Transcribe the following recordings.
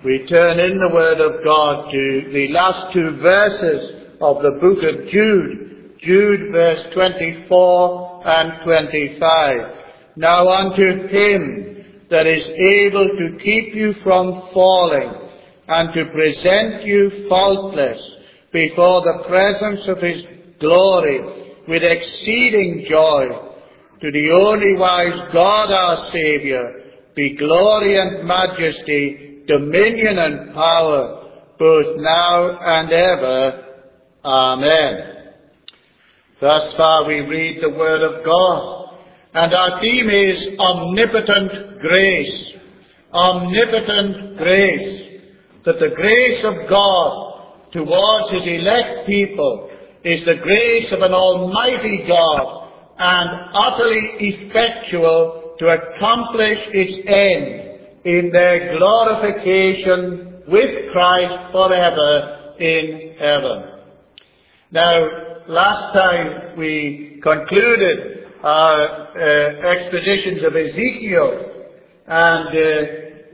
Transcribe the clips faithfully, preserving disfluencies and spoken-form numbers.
we turn in the Word of God to the last two verses of the book of Jude. Jude verse twenty-four and twenty-five. Now unto him that is able to keep you from falling, and to present you faultless before the presence of his glory with exceeding joy, to the only wise God our Saviour, be glory and majesty, dominion and power, both now and ever. Amen. Thus far we read the Word of God, and our theme is omnipotent grace. Omnipotent grace. That the grace of God towards his elect people is the grace of an almighty God, and utterly effectual to accomplish its end in their glorification with Christ forever in heaven. Now, last time we concluded our uh, expositions of Ezekiel, and uh,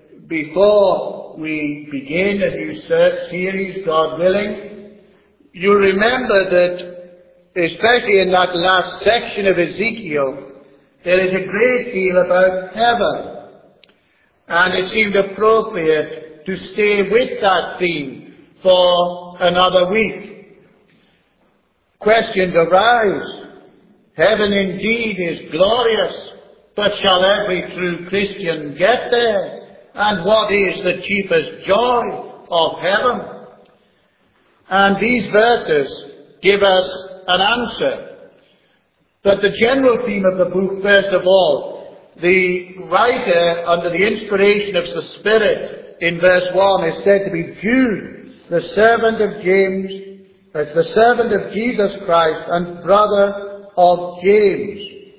before we begin a new series, God willing, you remember that, especially in that last section of Ezekiel, there is a great deal about heaven. And it seemed appropriate to stay with that theme for another week. Questions arise. Heaven indeed is glorious, but shall every true Christian get there? And what is the chiefest joy of heaven? And these verses give us an answer. But the general theme of the book, first of all, the writer, under the inspiration of the Spirit, in verse one, is said to be Jude, the servant of James, as the servant of Jesus Christ and brother of James.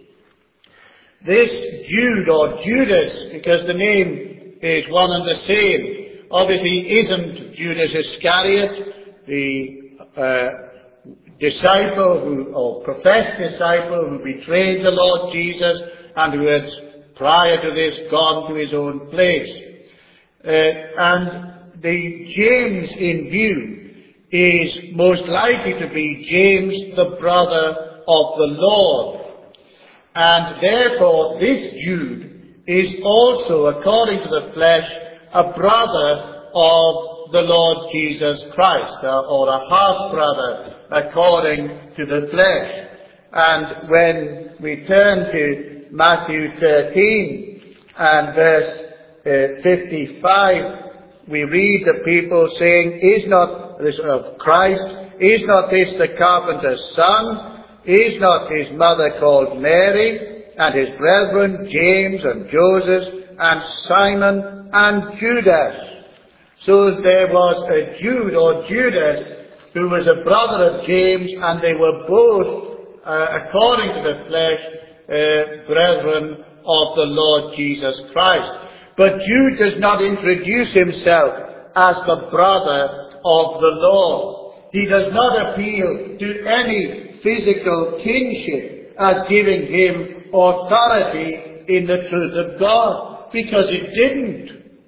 This Jude, or Judas, because the name is one and the same, obviously isn't Judas Iscariot, the uh, disciple who, or professed disciple who betrayed the Lord Jesus and who had prior to this gone to his own place. Uh, and the James in view is most likely to be James, the brother of the Lord. And therefore this Jude is also, according to the flesh, a brother of the Lord Jesus Christ, or a half-brother, according to the flesh. And when we turn to Matthew thirteen and verse uh, fifty-five, we read the people saying, is not this of Christ, is not this the carpenter's son? Is not his mother called Mary, and his brethren James and Joseph and Simon and Judas? So there was a Jude, or Judas, who was a brother of James, and they were both, uh, according to the flesh, Uh, brethren of the Lord Jesus Christ. But Jude does not introduce himself as the brother of the Lord. He does not appeal to any physical kinship as giving him authority in the truth of God, because it didn't.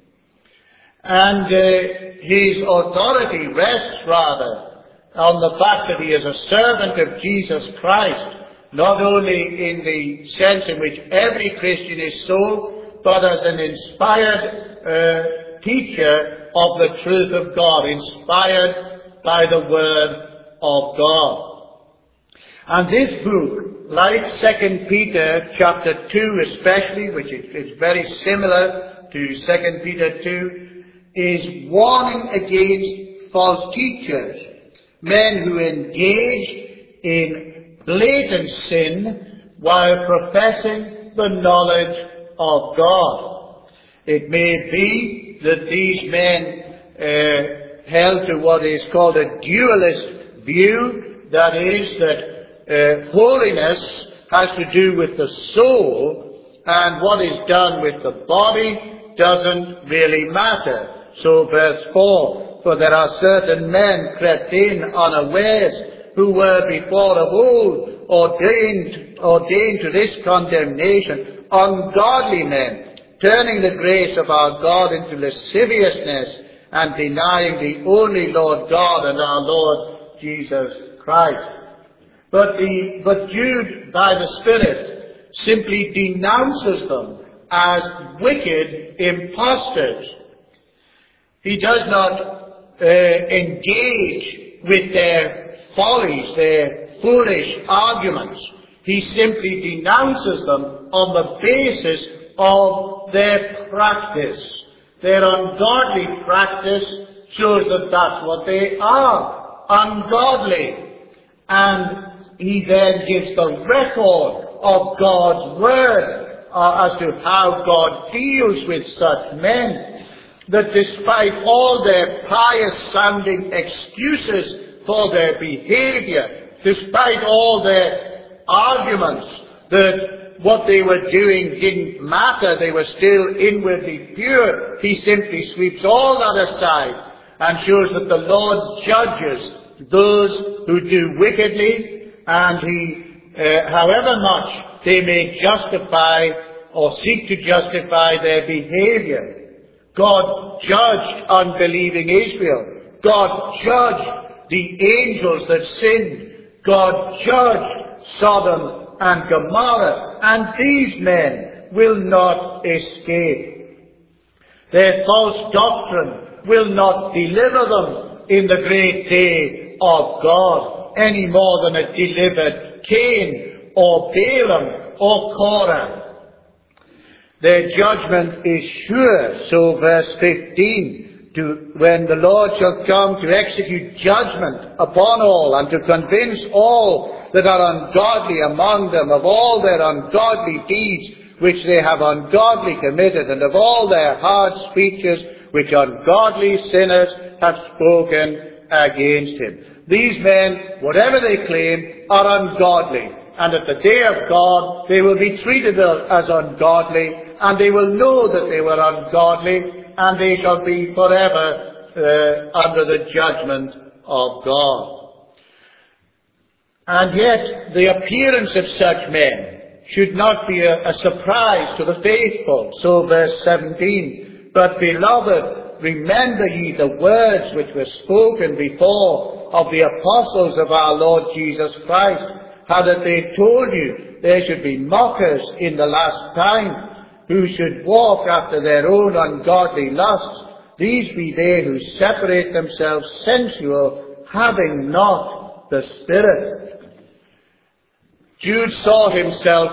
And uh, his authority rests rather on the fact that he is a servant of Jesus Christ, not only in the sense in which every Christian is so, but as an inspired uh, teacher of the truth of God, inspired by the Word of God. And this book, like Second Peter chapter two especially, which is very similar to Second Peter two, is warning against false teachers, men who engage in blatant sin while professing the knowledge of God. It may be that these men uh, held to what is called a dualist view, that is, that uh, holiness has to do with the soul, and what is done with the body doesn't really matter. So verse four, for there are certain men crept in unawares, who were before of old ordained, ordained to this condemnation, ungodly men, turning the grace of our God into lasciviousness, and denying the only Lord God and our Lord Jesus Christ. But, the, but Jude, by the Spirit, simply denounces them as wicked impostors. He does not uh, engage with their follies, their foolish arguments. He simply denounces them on the basis of their practice. Their ungodly practice shows that that's what they are, ungodly. And he then gives the record of God's word uh, as to how God deals with such men. That despite all their pious-sounding excuses for their behavior, despite all their arguments that what they were doing didn't matter, they were still inwardly pure, he simply sweeps all that aside and shows that the Lord judges those who do wickedly, and he, uh, however much they may justify or seek to justify their behavior. God judged unbelieving Israel. God judged the angels that sinned. God judged Sodom and Gomorrah. And these men will not escape. Their false doctrine will not deliver them in the great day of God any more than it delivered Cain or Balaam or Korah. Their judgment is sure. So verse fifteen, to, when the Lord shall come to execute judgment upon all and to convince all that are ungodly among them of all their ungodly deeds which they have ungodly committed, and of all their hard speeches which ungodly sinners have spoken against him. These men, whatever they claim, are ungodly. And at the day of God, they will be treated as ungodly, and they will know that they were ungodly, and they shall be forever uh, under the judgment of God. And yet, the appearance of such men should not be a, a surprise to the faithful. So verse seventeen, but beloved, remember ye the words which were spoken before of the apostles of our Lord Jesus Christ, how that they told you there should be mockers in the last time, who should walk after their own ungodly lusts. These be they who separate themselves sensual, having not the Spirit. Jude saw himself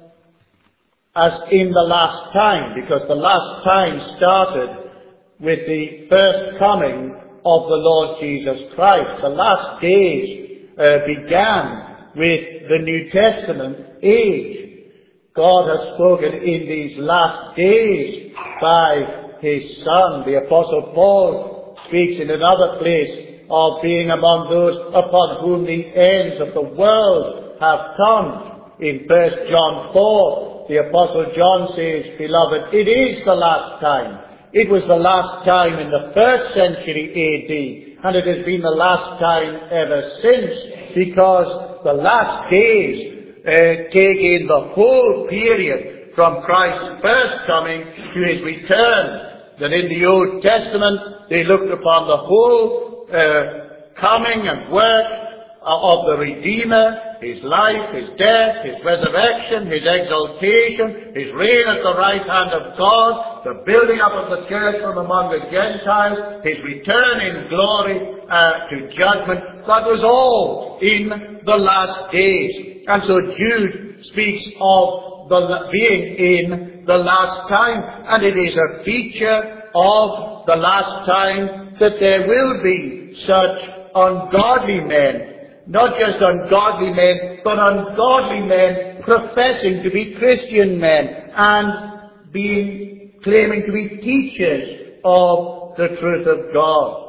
as in the last time, because the last time started with the first coming of the Lord Jesus Christ. The last days uh, began with the New Testament age. God has spoken in these last days by his Son. The Apostle Paul speaks in another place of being among those upon whom the ends of the world have come. In First John four, the Apostle John says, beloved, it is the last time. It was the last time in the first century A D, and it has been the last time ever since, because the last days Uh, take in the whole period from Christ's first coming to his return. That in the Old Testament they looked upon the whole uh, coming and work of the Redeemer, his life, his death, his resurrection, his exaltation, his reign at the right hand of God, the building up of the church from among the Gentiles, his return in glory uh, to judgment. That was all in the last days. And so Jude speaks of the being in the last time, and it is a feature of the last time that there will be such ungodly men. Not just ungodly men, but ungodly men professing to be Christian men and being claiming to be teachers of the truth of God.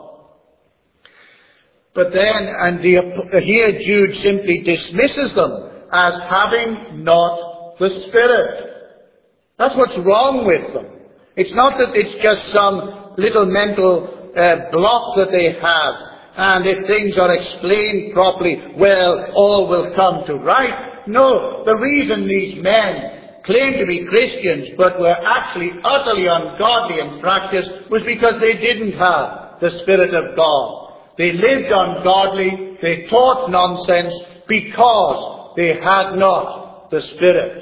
But then, and the, here Jude simply dismisses them as having not the Spirit. That's what's wrong with them. It's not that it's just some little mental uh, block that they have, and if things are explained properly, well, all will come to right. No, the reason these men claimed to be Christians but were actually utterly ungodly in practice was because they didn't have the Spirit of God. They lived ungodly, they taught nonsense because they had not the Spirit.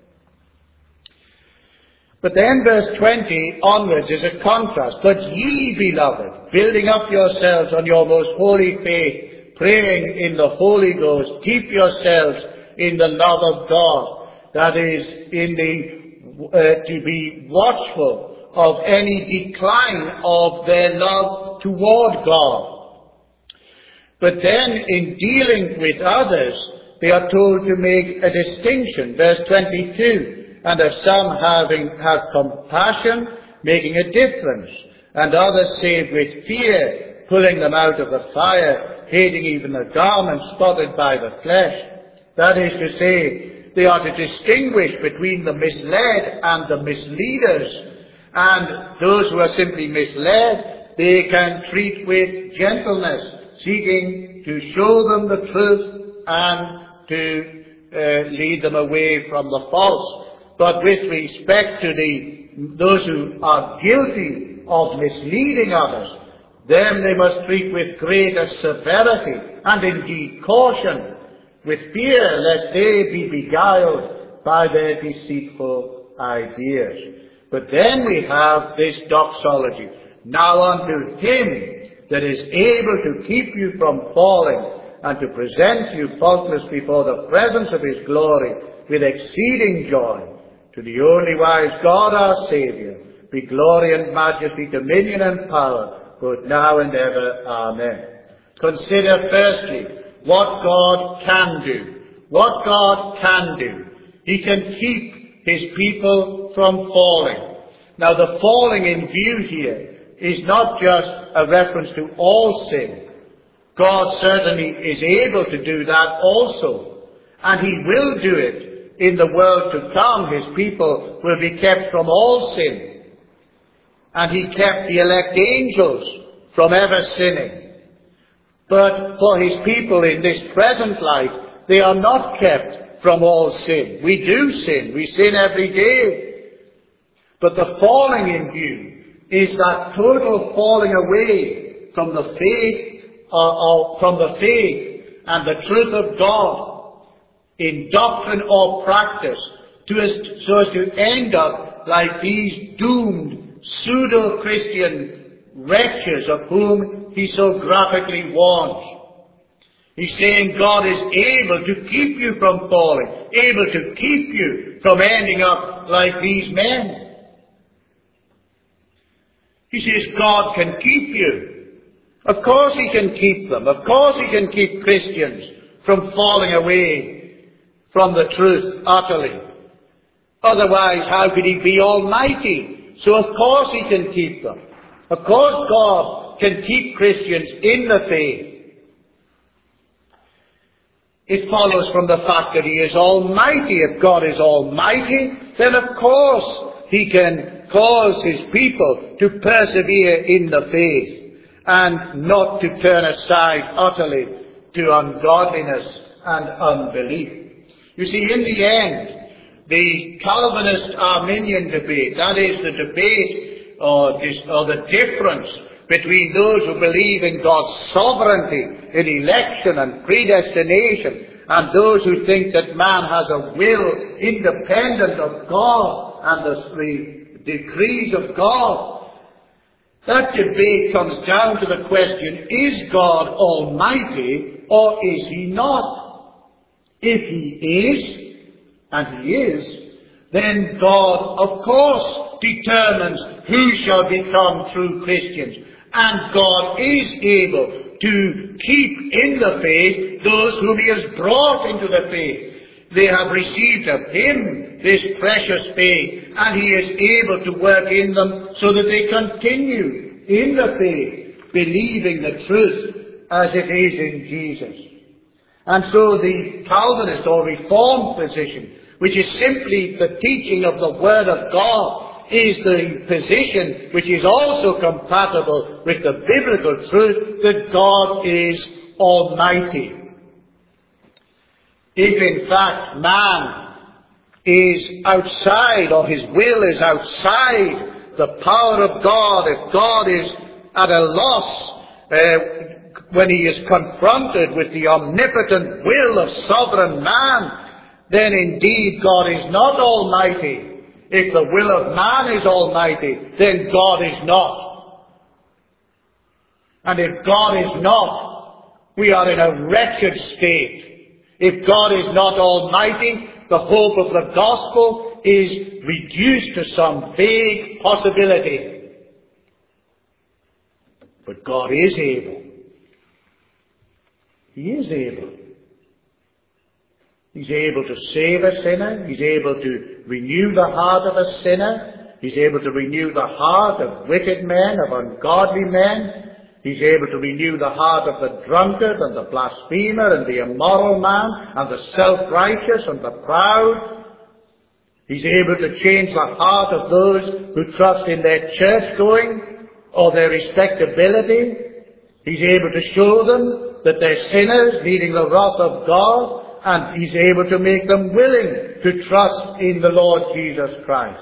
But then verse twenty onwards is a contrast. But ye, beloved, building up yourselves on your most holy faith, praying in the Holy Ghost, keep yourselves in the love of God. That is, in the uh, to be watchful of any decline of their love toward God. But then in dealing with others, they are told to make a distinction. Verse twenty-two. And of some having have compassion, making a difference, and others saved with fear, pulling them out of the fire, hating even the garment spotted by the flesh. That is to say, they are to distinguish between the misled and the misleaders, and those who are simply misled, they can treat with gentleness, seeking to show them the truth and to uh, lead them away from the false. But with respect to the those who are guilty of misleading others, them they must treat with greater severity and indeed caution, with fear lest they be beguiled by their deceitful ideas. But then we have this doxology. Now unto him that is able to keep you from falling and to present you faultless before the presence of his glory with exceeding joy, to the only wise God our Saviour, be glory and majesty, dominion and power, both now and ever. Amen. Consider firstly what God can do. What God can do. He can keep his people from falling. Now the falling in view here is not just a reference to all sin. God certainly is able to do that also, and he will do it. In the world to come, his people will be kept from all sin. And he kept the elect angels from ever sinning. But for his people in this present life, they are not kept from all sin. We do sin. We sin every day. But the falling in view is that total falling away from the faith, uh, uh, from the faith and the truth of God, in doctrine or practice, to as, so as to end up like these doomed pseudo-Christian wretches of whom he so graphically warns. He's saying God is able to keep you from falling, able to keep you from ending up like these men. He says God can keep you. Of course he can keep them. Of course he can keep Christians from falling away from the truth utterly. Otherwise, how could he be almighty? So of course he can keep them. Of course God can keep Christians in the faith. It follows from the fact that he is almighty. If God is almighty, then of course he can cause his people to persevere in the faith and not to turn aside utterly to ungodliness and unbelief. You see, in the end, the Calvinist-Arminian debate, that is the debate or, or the difference between those who believe in God's sovereignty in election and predestination and those who think that man has a will independent of God and the, the decrees of God. That debate comes down to the question, is God almighty or is he not? If he is, and he is, then God, of course, determines who shall become true Christians. And God is able to keep in the faith those whom he has brought into the faith. They have received of him this precious faith, and he is able to work in them so that they continue in the faith, believing the truth as it is in Jesus. And so the Calvinist or Reformed position, which is simply the teaching of the Word of God, is the position which is also compatible with the biblical truth that God is almighty. If in fact man is outside, or his will is outside the power of God, if God is at a loss uh, when he is confronted with the omnipotent will of sovereign man, then indeed God is not almighty. If the will of man is almighty, then God is not. And if God is not, we are in a wretched state. If God is not almighty, the hope of the gospel is reduced to some vague possibility. But God is able. He is able. He's able to save a sinner. He's able to renew the heart of a sinner. He's able to renew the heart of wicked men, of ungodly men. He's able to renew the heart of the drunkard and the blasphemer and the immoral man and the self-righteous and the proud. He's able to change the heart of those who trust in their church-going or their respectability. He's able to show them that they're sinners needing the wrath of God. And he's able to make them willing to trust in the Lord Jesus Christ.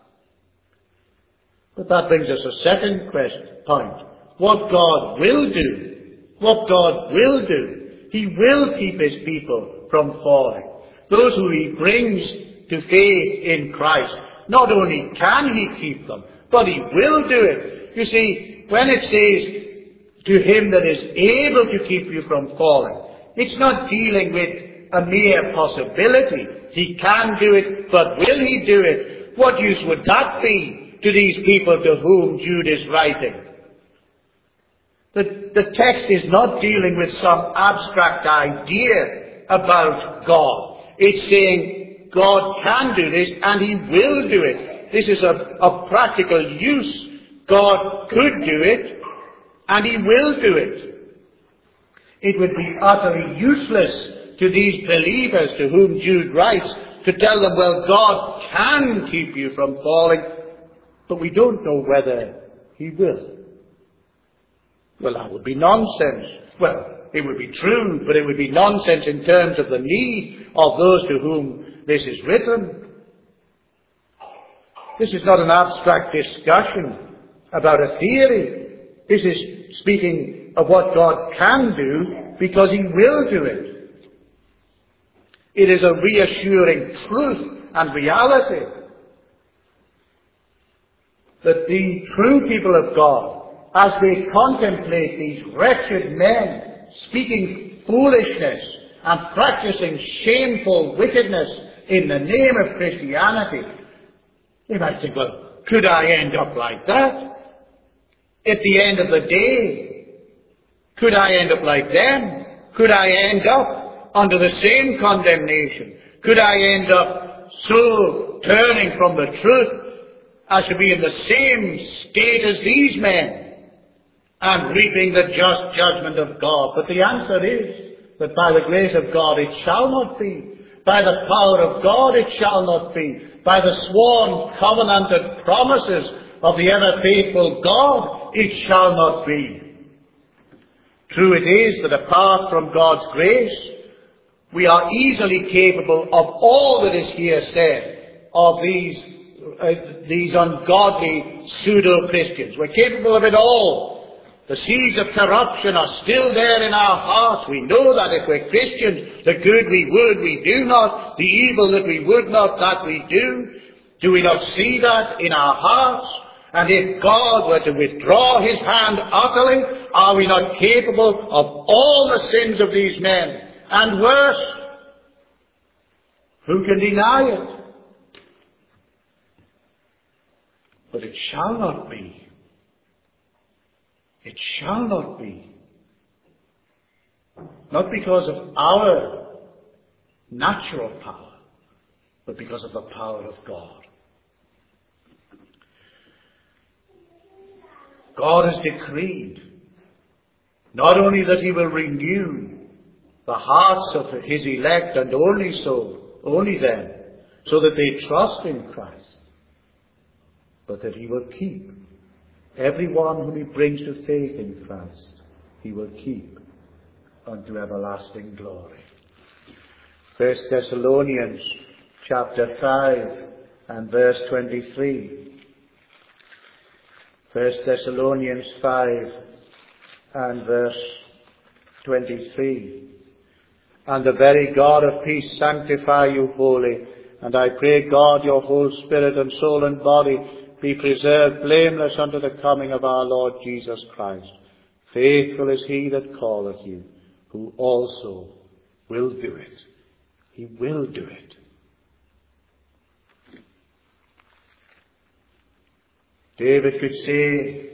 But that brings us a second question, point. What God will do. What God will do. He will keep his people from falling. Those who he brings to faith in Christ. Not only can he keep them, but he will do it. You see, when it says to him that is able to keep you from falling, it's not dealing with a mere possibility. He can do it, but will he do it? What use would that be to these people to whom Jude is writing? The, the text is not dealing with some abstract idea about God. It's saying God can do this and he will do it. This is of, of practical use. God could do it and he will do it. It would be utterly useless to these believers to whom Jude writes to tell them, well, God can keep you from falling, but we don't know whether he will. Well, that would be nonsense. Well, it would be true, but it would be nonsense in terms of the need of those to whom this is written. This is not an abstract discussion about a theory. This is speaking of what God can do because he will do it. It is a reassuring truth and reality that the true people of God, as they contemplate these wretched men speaking foolishness and practicing shameful wickedness in the name of Christianity, they might think, well, could I end up like that? At the end of the day, could I end up like them? Could I end up under the same condemnation? Could I end up so turning from the truth as to be in the same state as these men and reaping the just judgment of God? But the answer is that by the grace of God it shall not be. By the power of God it shall not be. By the sworn covenanted promises of the ever faithful God it shall not be. True it is that apart from God's grace, we are easily capable of all that is here said of these, uh, these ungodly pseudo-Christians. We're capable of it all. The seeds of corruption are still there in our hearts. We know that if we're Christians, the good we would, we do not. The evil that we would not, that we do. Do we not see that in our hearts? And if God were to withdraw his hand utterly, are we not capable of all the sins of these men? And worse, who can deny it? But it shall not be. It shall not be. Not because of our natural power, but because of the power of God. God has decreed not only that he will renew the hearts of his elect, and only so, only them, so that they trust in Christ, but that he will keep everyone whom he brings to faith in Christ, he will keep unto everlasting glory. First Thessalonians chapter five and verse twenty-three. First Thessalonians five and verse twenty-three. And the very God of peace sanctify you wholly. And I pray God your whole spirit and soul and body be preserved blameless unto the coming of our Lord Jesus Christ. Faithful is he that calleth you, who also will do it. He will do it. David could say,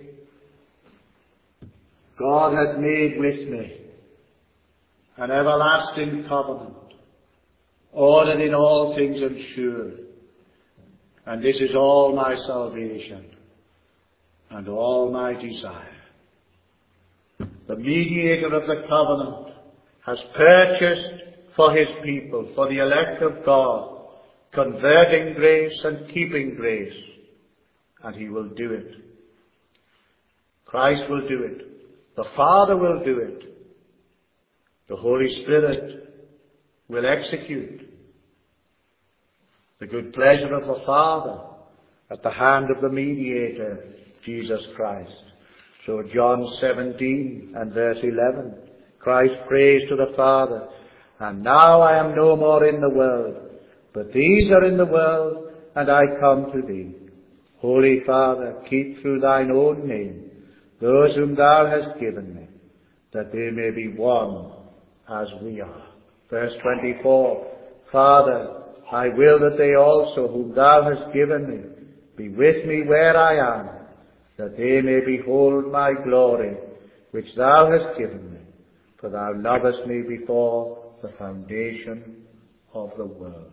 God hath made with me an everlasting covenant, ordered in all things and sure. And this is all my salvation and all my desire. The mediator of the covenant has purchased for his people, for the elect of God, converting grace and keeping grace. And he will do it. Christ will do it. The Father will do it. The Holy Spirit will execute the good pleasure of the Father at the hand of the mediator, Jesus Christ. So John seventeen and verse eleven, Christ prays to the Father, and now I am no more in the world, but these are in the world, and I come to thee. Holy Father, keep through thine own name those whom thou hast given me, that they may be one as we are. Verse twenty-four, Father, I will that they also whom thou hast given me be with me where I am, that they may behold my glory, which thou hast given me, for thou lovest me before the foundation of the world.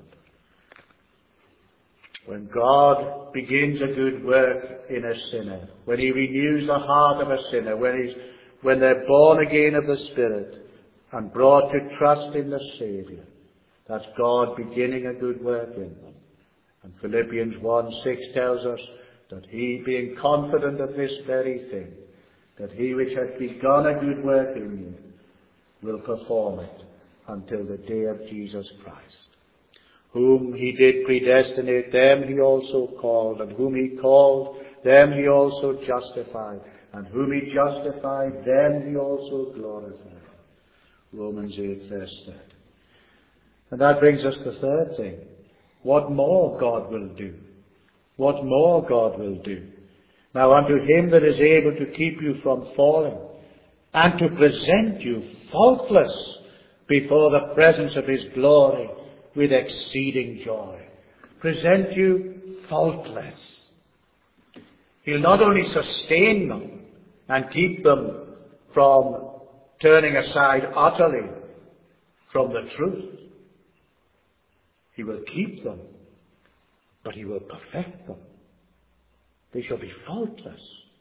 When God begins a good work in a sinner, when he renews the heart of a sinner, when, he's, when they're born again of the Spirit and brought to trust in the Saviour, that's God beginning a good work in them. And Philippians one six tells us that he, being confident of this very thing, that he which hath begun a good work in you will perform it until the day of Jesus Christ. Whom he did predestinate, them he also called, and whom he called, them he also justified, and whom he justified, them he also glorified. Romans eight verse thirty. And that brings us to the third thing. What more God will do. What more God will do. Now unto him that is able to keep you from falling, and to present you faultless before the presence of his glory with exceeding joy. Present you faultless. He'll not only sustain them and keep them from turning aside utterly from the truth. He will keep them, but he will perfect them. They shall be faultless.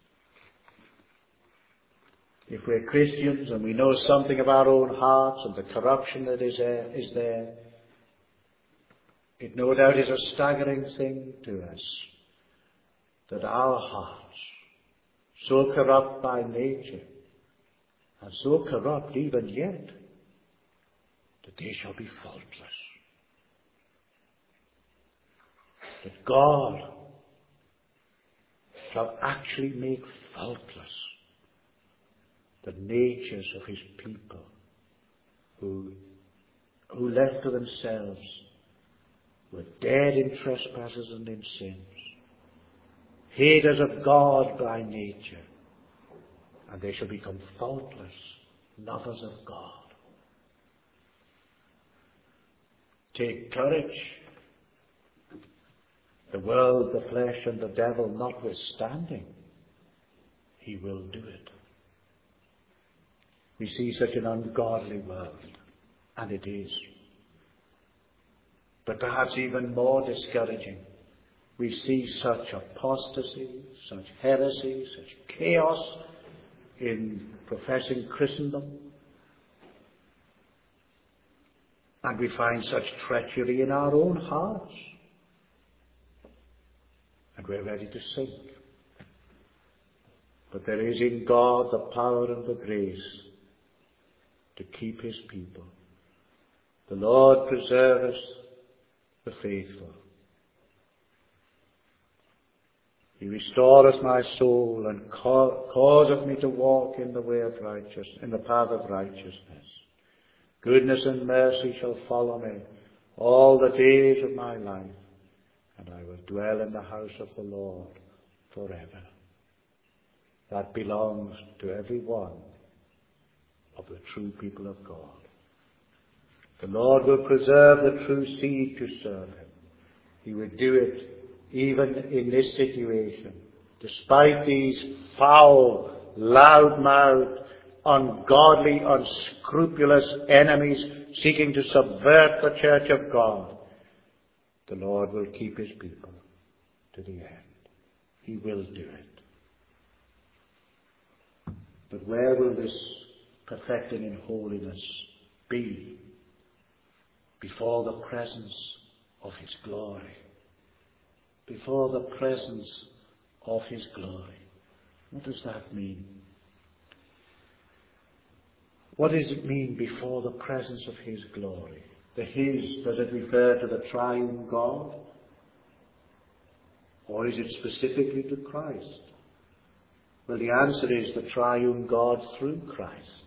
If we're Christians and we know something of our own hearts and the corruption that is there, is there, it no doubt is a staggering thing to us that our hearts, so corrupt by nature, and so corrupt even yet, that they shall be faultless. That God shall actually make faultless the natures of his people who, who left to themselves were dead in trespasses and in sins, haters of God by nature, and they shall become faultless lovers of God. Take courage. The world, the flesh, and the devil notwithstanding, he will do it. We see such an ungodly world, and it is. But perhaps even more discouraging, we see such apostasy, such heresy, such chaos in professing Christendom. And we find such treachery in our own hearts. And we're ready to sink. But there is in God the power and the grace to keep his people. The Lord preserve us the faithful. He restoreth my soul and ca- causeth me to walk in the way of righteousness, in the path of righteousness. Goodness and mercy shall follow me all the days of my life, and I will dwell in the house of the Lord forever. That belongs to every one of the true people of God. The Lord will preserve the true seed to serve him. He would do it even in this situation, despite these foul, loud-mouthed, ungodly, unscrupulous enemies seeking to subvert the church of God. The Lord will keep his people to the end. He will do it. But where will this perfecting in holiness be? Before the presence of his glory. Before the presence of his glory. What does that mean? What does it mean before the presence of his glory? The his, does it refer to the triune God? Or is it specifically to Christ? Well, the answer is the triune God through Christ.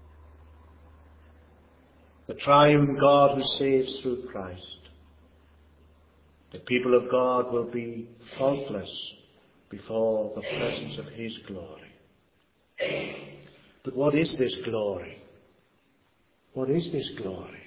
The triune God who saves through Christ. The people of God will be faultless before the presence of his glory. But what is this glory? What is this glory?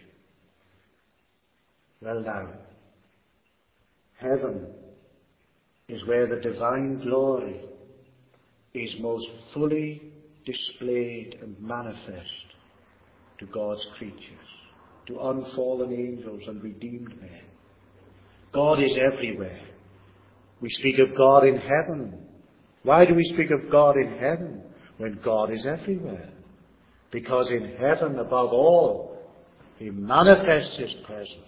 Well now, heaven is where the divine glory is most fully displayed and manifest to God's creatures, to unfallen angels and redeemed men. God is everywhere. We speak of God in heaven. Why do we speak of God in heaven when God is everywhere? Because in heaven, above all, he manifests his presence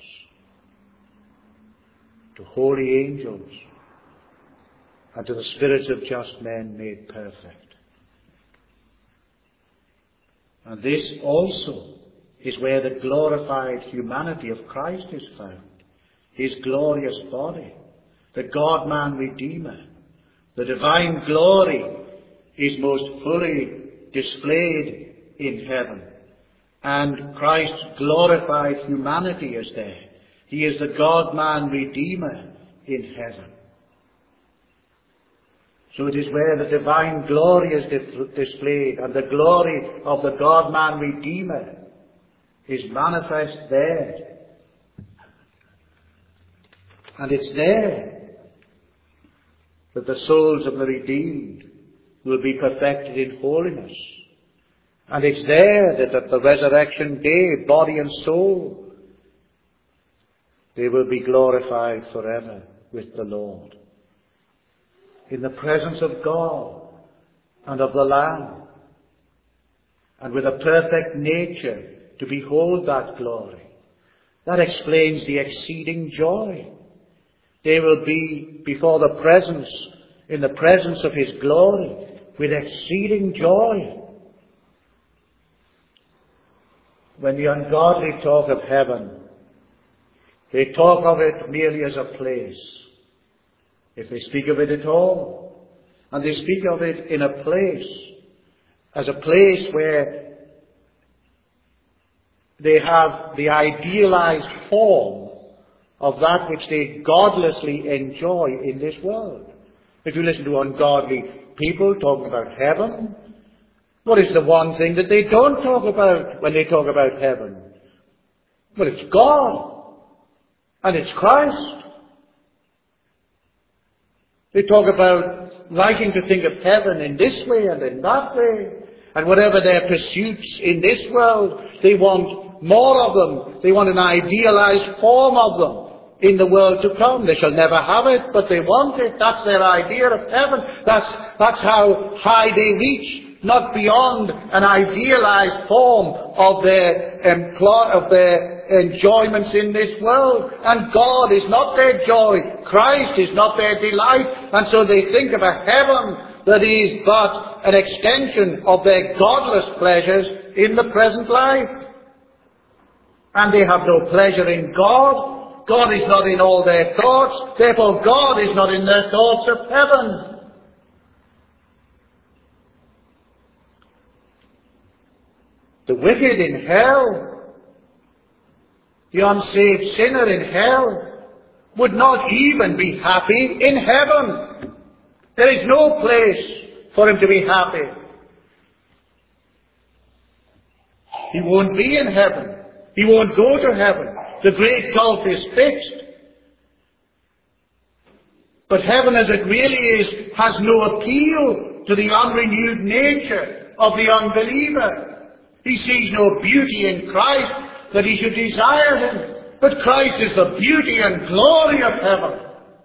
to holy angels and to the spirits of just men made perfect. And this also is where the glorified humanity of Christ is found. His glorious body, the God-man Redeemer, the divine glory is most fully displayed in heaven. And Christ's glorified humanity is there. He is the God-man Redeemer in heaven. So it is where the divine glory is displayed, and the glory of the God-man Redeemer is manifest there. And it's there that the souls of the redeemed will be perfected in holiness. And it's there that at the resurrection day, body and soul, they will be glorified forever with the Lord. In the presence of God and of the Lamb, and with a perfect nature to behold that glory. That explains the exceeding joy. They will be before the presence, in the presence of his glory, with exceeding joy. When the ungodly talk of heaven, they talk of it merely as a place, if they speak of it at all. And they speak of it in a place, as a place where they have the idealized form of that which they godlessly enjoy in this world. If you listen to ungodly people talking about heaven, what is the one thing that they don't talk about when they talk about heaven? Well, it's God. And it's Christ. They talk about liking to think of heaven in this way and in that way. And whatever their pursuits in this world, they want more of them. They want an idealized form of them in the world to come. They shall never have it, but they want it. That's their idea of heaven. That's, that's how high they reach, not beyond an idealized form of their employ, of their enjoyments in this world. And God is not their joy. Christ is not their delight. And so they think of a heaven that is but an extension of their godless pleasures in the present life. And they have no pleasure in God. God is not in all their thoughts. Therefore God is not in their thoughts of heaven. The wicked in hell, the unsaved sinner in hell, would not even be happy in heaven. There is no place for him to be happy. He won't be in heaven. He won't go to heaven. The great gulf is fixed. But heaven as it really is has no appeal to the unrenewed nature of the unbeliever. He sees no beauty in Christ that he should desire him. But Christ is the beauty and glory of heaven.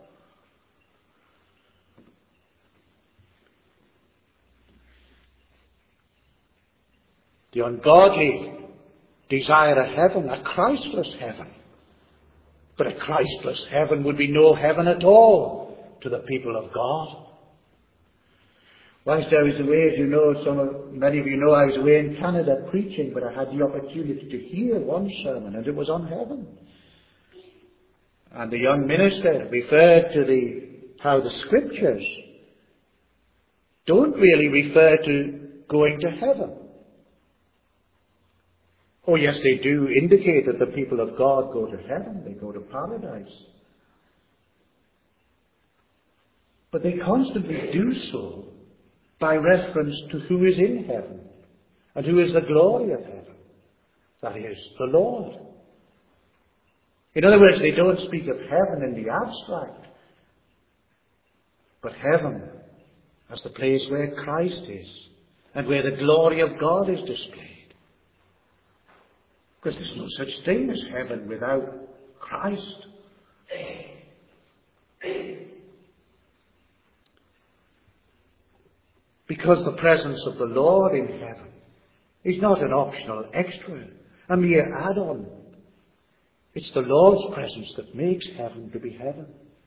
The ungodly desire a heaven, a Christless heaven. But a Christless heaven would be no heaven at all to the people of God. Whilst I was away, as you know, some of, many of you know, I was away in Canada preaching, but I had the opportunity to hear one sermon, and it was on heaven. And the young minister referred to the how the Scriptures don't really refer to going to heaven. Oh yes, they do indicate that the people of God go to heaven, they go to paradise. But they constantly do so by reference to who is in heaven and who is the glory of heaven. That is, the Lord. In other words, they don't speak of heaven in the abstract, but heaven as the place where Christ is and where the glory of God is displayed. Because there's no such thing as heaven without Christ. Because the presence of the Lord in heaven is not an optional extra, a mere add-on. It's the Lord's presence that makes heaven to be heaven.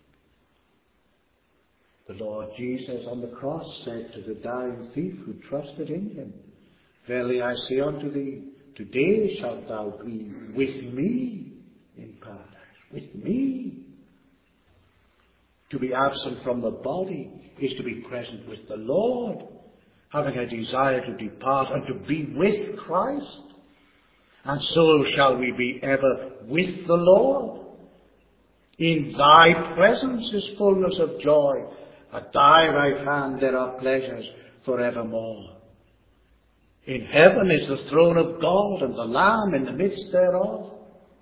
The Lord Jesus on the cross said to the dying thief who trusted in him, "Verily I say unto thee, today shalt thou be with me in paradise." With me. To be absent from the body is to be present with the Lord, having a desire to depart and to be with Christ. And so shall we be ever with the Lord. In thy presence is fullness of joy. At thy right hand there are pleasures forevermore. In heaven is the throne of God and the Lamb in the midst thereof.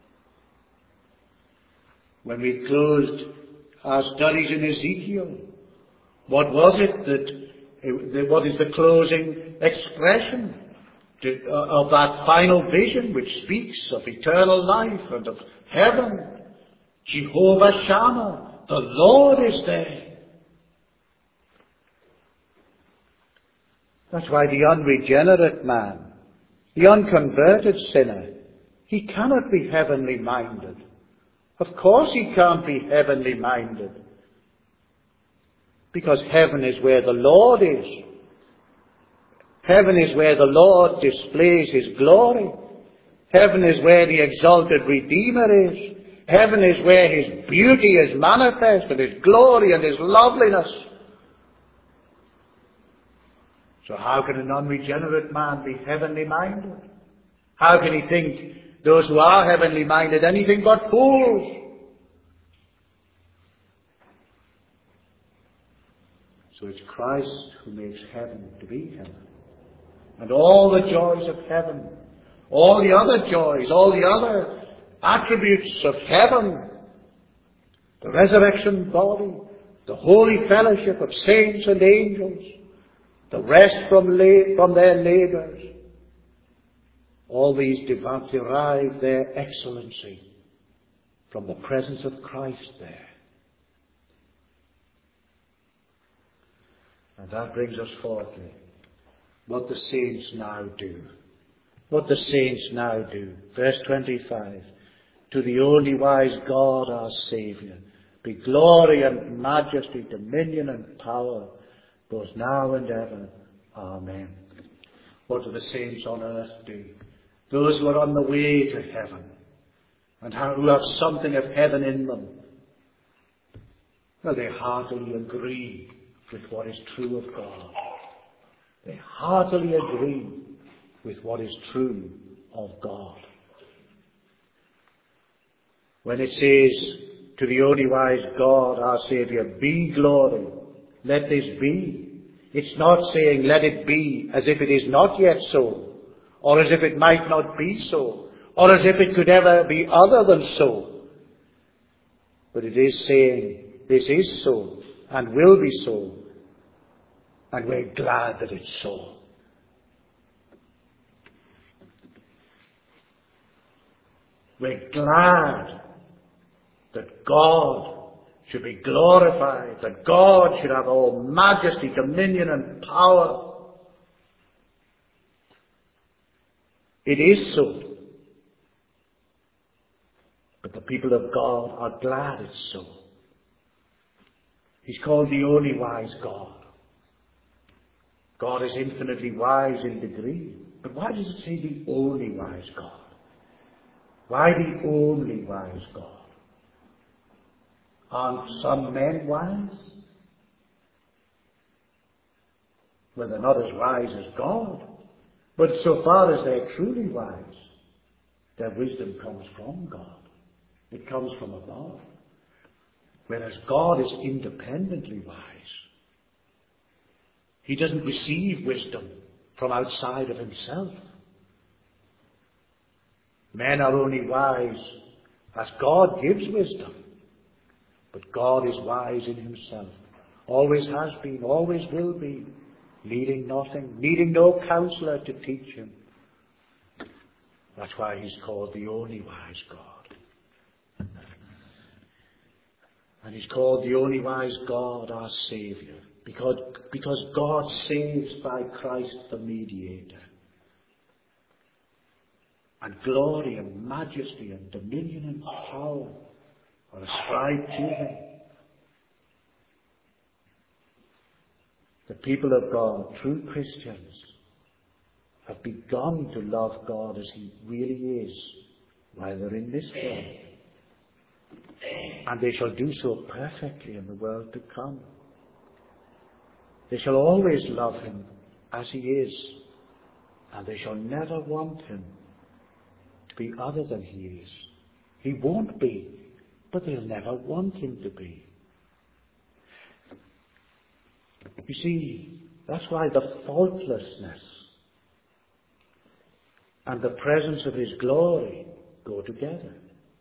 When we closed our studies in Ezekiel, what was it that, what is the closing expression to, uh, of that final vision which speaks of eternal life and of heaven? Jehovah Shammah, the Lord is there. That's why the unregenerate man, the unconverted sinner, he cannot be heavenly minded. Of course he can't be heavenly minded. Because heaven is where the Lord is. Heaven is where the Lord displays his glory. Heaven is where the exalted Redeemer is. Heaven is where his beauty is manifest and his glory and his loveliness. So how can an unregenerate man be heavenly minded? How can he think those who are heavenly minded anything but fools? So it's Christ who makes heaven to be heaven. And all the joys of heaven, all the other joys, all the other attributes of heaven, the resurrection body, the holy fellowship of saints and angels, the rest from, la- from their labours, all these derive their excellency from the presence of Christ there. And that brings us fourthly, what the saints now do. What the saints now do. Verse twenty-five. To the only wise God our Saviour be glory and majesty, dominion and power, both now and ever. Amen. What do the saints on earth do? Those who are on the way to heaven. and how, who have something of heaven in them, well, they heartily agree with what is true of God. They heartily agree with what is true of God. When it says to the only wise God, our Saviour, be glory, let this be, it's not saying let it be as if it is not yet so, or as if it might not be so, or as if it could ever be other than so. But it is saying this is so, and will be so, and we're glad that it's so. We're glad that God should be glorified, that God should have all majesty, dominion and power. It is so. But the people of God are glad it's so. He's called the only wise God. God is infinitely wise in degree. But why does it say the only wise God? Why the only wise God? Aren't some men wise? Well, they're not as wise as God. But so far as they're truly wise, their wisdom comes from God. It comes from above. Whereas God is independently wise. He doesn't receive wisdom from outside of himself. Men are only wise as God gives wisdom. But God is wise in himself. Always has been, always will be. Needing nothing, needing no counselor to teach him. That's why he's called the only wise God. And he's called the only wise God, our Saviour. Because, because God saves by Christ the mediator. And glory and majesty and dominion and power are ascribed to him. The people of God, true Christians, have begun to love God as he really is while they're in this world. And they shall do so perfectly in the world to come. They shall always love him as he is, and they shall never want him to be other than he is. He won't be, but they'll never want him to be. You see, that's why the faultlessness and the presence of his glory go together.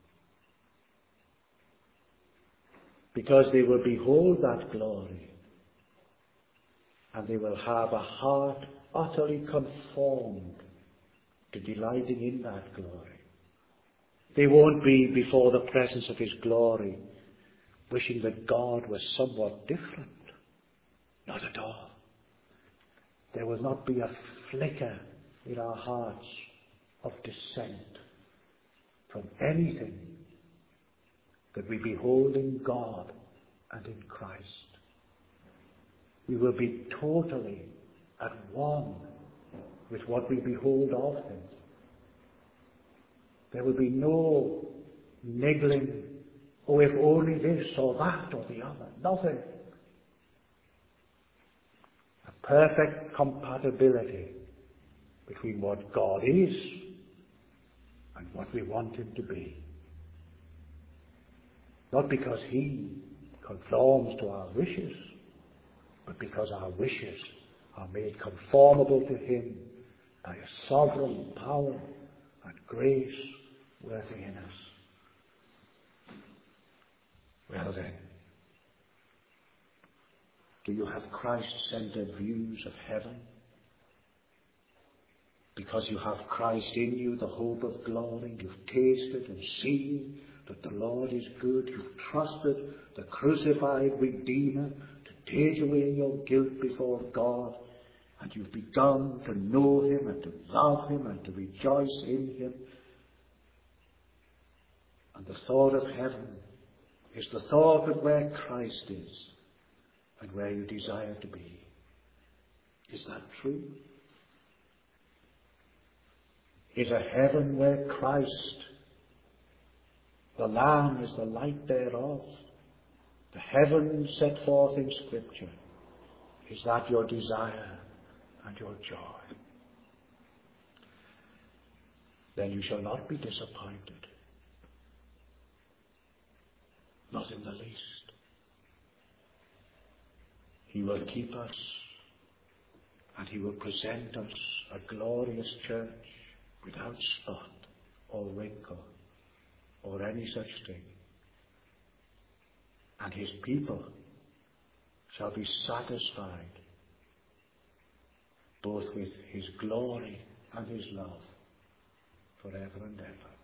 Because they will behold that glory, and they will have a heart utterly conformed to delighting in that glory. They won't be before the presence of his glory wishing that God was somewhat different. Not at all. There will not be a flicker in our hearts of dissent from anything that we behold in God and in Christ. We will be totally at one with what we behold of him. There will be no niggling, oh, if only this or that or the other. Nothing. A perfect compatibility between what God is and what we want him to be. Not because he conforms to our wishes, but because our wishes are made conformable to him by a sovereign power and grace working in us. Well then, do you have Christ-centered views of heaven? Because you have Christ in you, the hope of glory. You've tasted and seen that the Lord is good. You've trusted the crucified Redeemer to take away your guilt before God. And you've begun to know him and to love him and to rejoice in him. And the thought of heaven is the thought of where Christ is and where you desire to be. Is that true? Is a heaven where Christ The Lamb is the light thereof. The heaven set forth in Scripture. Is that your desire and your joy? Then you shall not be disappointed. Not in the least. He will keep us, and he will present us a glorious church without spot or wrinkle or any such thing. And his people shall be satisfied both with his glory and his love forever and ever.